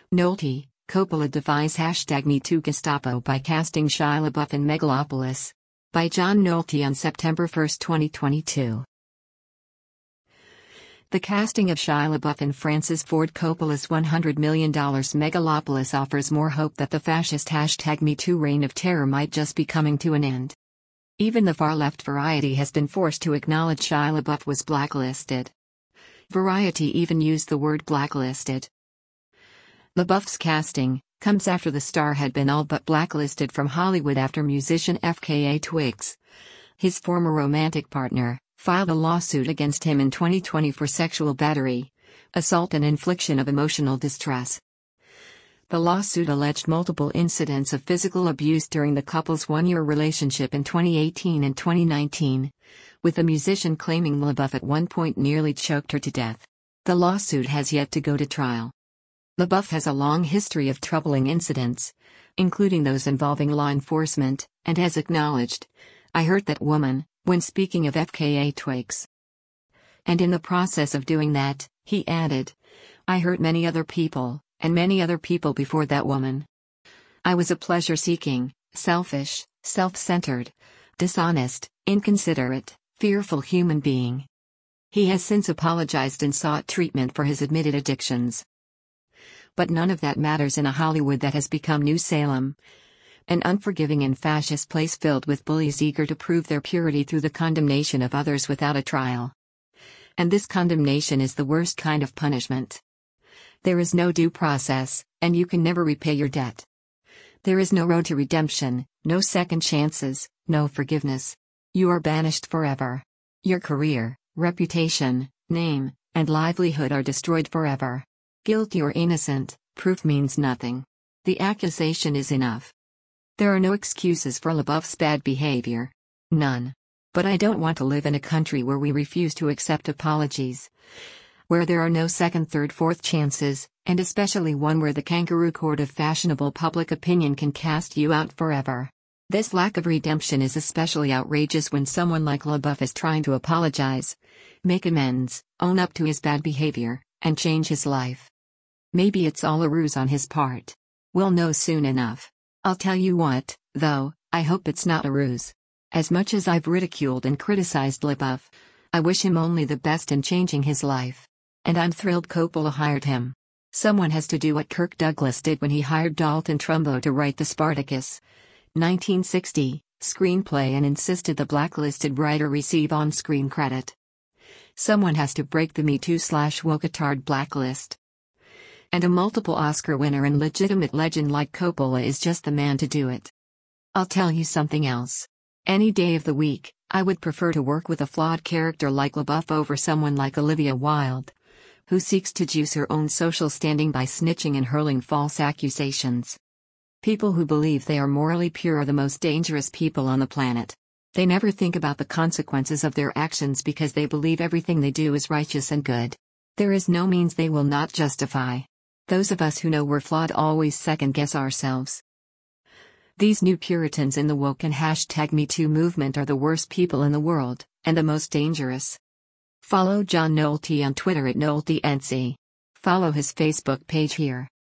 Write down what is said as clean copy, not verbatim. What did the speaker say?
Nolte, Coppola defies #MeToo Gestapo by casting Shia LaBeouf in Megalopolis. By John Nolte on September 1, 2022. The casting of Shia LaBeouf in Francis Ford Coppola's $100 million Megalopolis offers more hope that the fascist #MeToo reign of terror might just be coming to an end. Even the far-left Variety has been forced to acknowledge Shia LaBeouf was blacklisted. Variety even used the word blacklisted. LaBeouf's casting comes after the star had been all but blacklisted from Hollywood after musician FKA Twigs, his former romantic partner, filed a lawsuit against him in 2020 for sexual battery, assault and infliction of emotional distress. The lawsuit alleged multiple incidents of physical abuse during the couple's one-year relationship in 2018 and 2019, with the musician claiming LaBeouf at one point nearly choked her to death. The lawsuit has yet to go to trial. LaBeouf has a long history of troubling incidents, including those involving law enforcement, and has acknowledged, "I hurt that woman," when speaking of FKA Twigs. And in the process of doing that, he added, "I hurt many other people, and many other people before that woman. I was a pleasure-seeking, selfish, self-centered, dishonest, inconsiderate, fearful human being." He has since apologized and sought treatment for his admitted addictions. But none of that matters in a Hollywood that has become New Salem, an unforgiving and fascist place filled with bullies eager to prove their purity through the condemnation of others without a trial. And this condemnation is the worst kind of punishment. There is no due process, and you can never repay your debt. There is no road to redemption, no second chances, no forgiveness. You are banished forever. Your career, reputation, name, and livelihood are destroyed forever. Guilty or innocent, proof means nothing. The accusation is enough. There are no excuses for LaBeouf's bad behavior. None. But I don't want to live in a country where we refuse to accept apologies, where there are no second, third, fourth chances, and especially one where the kangaroo court of fashionable public opinion can cast you out forever. This lack of redemption is especially outrageous when someone like LaBeouf is trying to apologize, make amends, own up to his bad behavior, and change his life. Maybe it's all a ruse on his part. We'll know soon enough. I'll tell you what, though, I hope it's not a ruse. As much as I've ridiculed and criticized LaBeouf, I wish him only the best in changing his life. And I'm thrilled Coppola hired him. Someone has to do what Kirk Douglas did when he hired Dalton Trumbo to write the Spartacus 1960 screenplay and insisted the blacklisted writer receive on-screen credit. Someone has to break the MeToo/Wokatard blacklist. And a multiple Oscar winner and legitimate legend like Coppola is just the man to do it. I'll tell you something else. Any day of the week, I would prefer to work with a flawed character like LaBeouf over someone like Olivia Wilde, who seeks to juice her own social standing by snitching and hurling false accusations. People who believe they are morally pure are the most dangerous people on the planet. They never think about the consequences of their actions because they believe everything they do is righteous and good. There is no means they will not justify. Those of us who know we're flawed always second-guess ourselves. These new Puritans in the woke and #MeToo movement are the worst people in the world, and the most dangerous. Follow John Nolte on Twitter @NolteNC. Follow his Facebook page here.